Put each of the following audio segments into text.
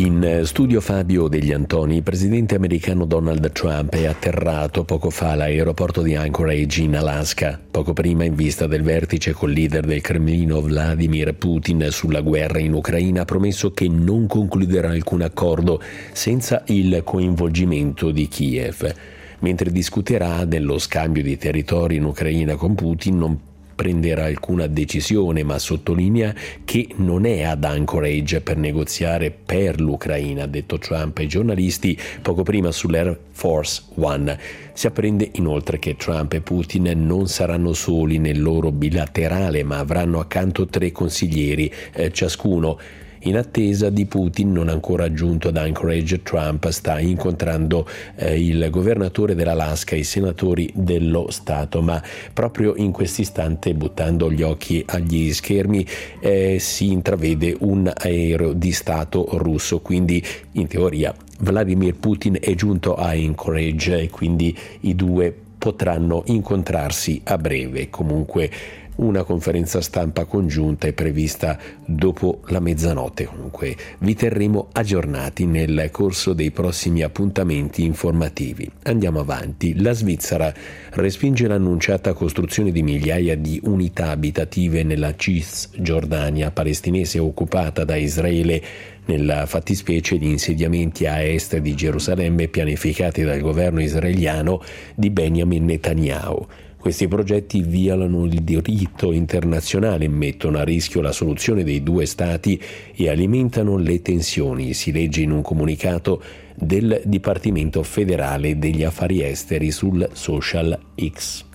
In studio Fabio Degli Antoni, il presidente americano Donald Trump è atterrato poco fa all'aeroporto di Anchorage in Alaska, poco prima in vista del vertice col leader del Cremlino Vladimir Putin sulla guerra in Ucraina. Ha promesso che non concluderà alcun accordo senza il coinvolgimento di Kiev. Mentre discuterà dello scambio di territori in Ucraina con Putin, non prenderà alcuna decisione, ma sottolinea che non è ad Anchorage per negoziare per l'Ucraina, ha detto Trump ai giornalisti poco prima sull'Air Force One. Si apprende inoltre che Trump e Putin non saranno soli nel loro bilaterale, ma avranno accanto 3 consiglieri ciascuno. In attesa di Putin, non ancora giunto ad Anchorage, Trump sta incontrando il governatore dell'Alaska e i senatori dello Stato, ma proprio in questo istante, buttando gli occhi agli schermi, si intravede un aereo di Stato russo, quindi in teoria Vladimir Putin è giunto a Anchorage e quindi i due potranno incontrarsi a breve. Comunque una conferenza stampa congiunta è prevista dopo la mezzanotte. Comunque vi terremo aggiornati nel corso dei prossimi appuntamenti informativi. Andiamo avanti. La Svizzera respinge l'annunciata costruzione di migliaia di unità abitative nella Cisgiordania palestinese occupata da Israele, nella fattispecie di insediamenti a est di Gerusalemme pianificati dal governo israeliano di Benjamin Netanyahu. Questi progetti violano il diritto internazionale, mettono a rischio la soluzione dei 2 stati e alimentano le tensioni, si legge in un comunicato del Dipartimento federale degli affari esteri sul social X.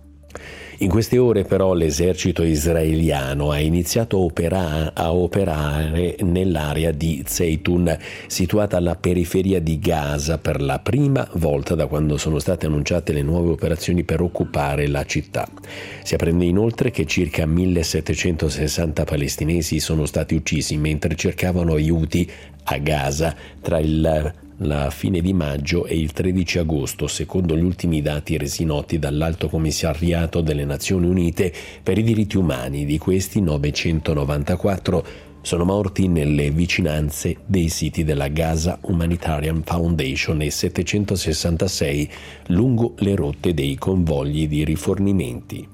In queste ore però l'esercito israeliano ha iniziato a operare nell'area di Zeytun, situata alla periferia di Gaza, per la prima volta da quando sono state annunciate le nuove operazioni per occupare la città. Si apprende inoltre che circa 1760 palestinesi sono stati uccisi mentre cercavano aiuti a Gaza tra la fine di maggio e il 13 agosto, secondo gli ultimi dati resi noti dall'Alto Commissariato delle Nazioni Unite per i diritti umani. Di questi 994 sono morti nelle vicinanze dei siti della Gaza Humanitarian Foundation e 766 lungo le rotte dei convogli di rifornimenti.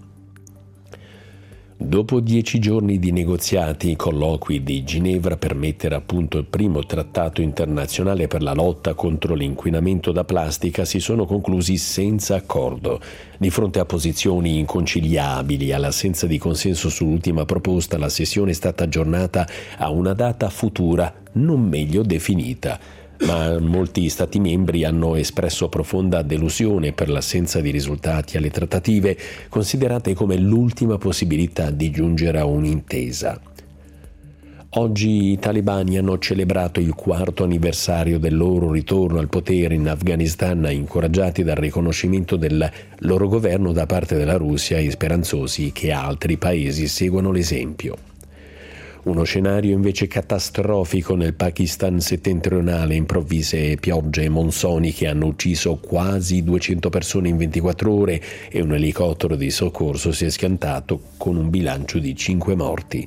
Dopo 10 giorni di negoziati, i colloqui di Ginevra per mettere a punto il primo trattato internazionale per la lotta contro l'inquinamento da plastica si sono conclusi senza accordo. Di fronte a posizioni inconciliabili e all'assenza di consenso sull'ultima proposta, la sessione è stata aggiornata a una data futura non meglio definita. Ma molti Stati membri hanno espresso profonda delusione per l'assenza di risultati alle trattative, considerate come l'ultima possibilità di giungere a un'intesa. Oggi i talebani hanno celebrato il 4° anniversario del loro ritorno al potere in Afghanistan, incoraggiati dal riconoscimento del loro governo da parte della Russia e speranzosi che altri paesi seguano l'esempio. Uno scenario invece catastrofico nel Pakistan settentrionale, improvvise piogge e monsoni che hanno ucciso quasi 200 persone in 24 ore e un elicottero di soccorso si è schiantato con un bilancio di 5 morti.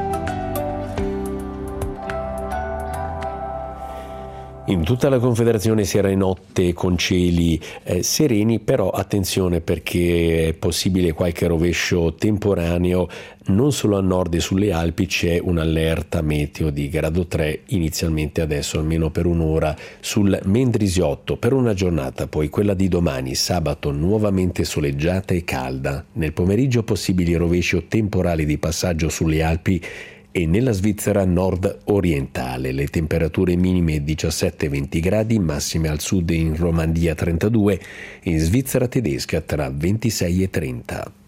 In tutta la Confederazione si era in notte con cieli sereni, però attenzione perché è possibile qualche rovescio temporaneo. Non solo a nord e sulle Alpi c'è un'allerta meteo di grado 3, inizialmente adesso almeno per un'ora, sul Mendrisiotto per una giornata, poi quella di domani, sabato, nuovamente soleggiata e calda. Nel pomeriggio possibili rovesci o temporali di passaggio sulle Alpi e nella Svizzera nord-orientale. Le temperature minime 17-20 gradi, massime al sud e in Romandia 32, in Svizzera tedesca tra 26 e 30.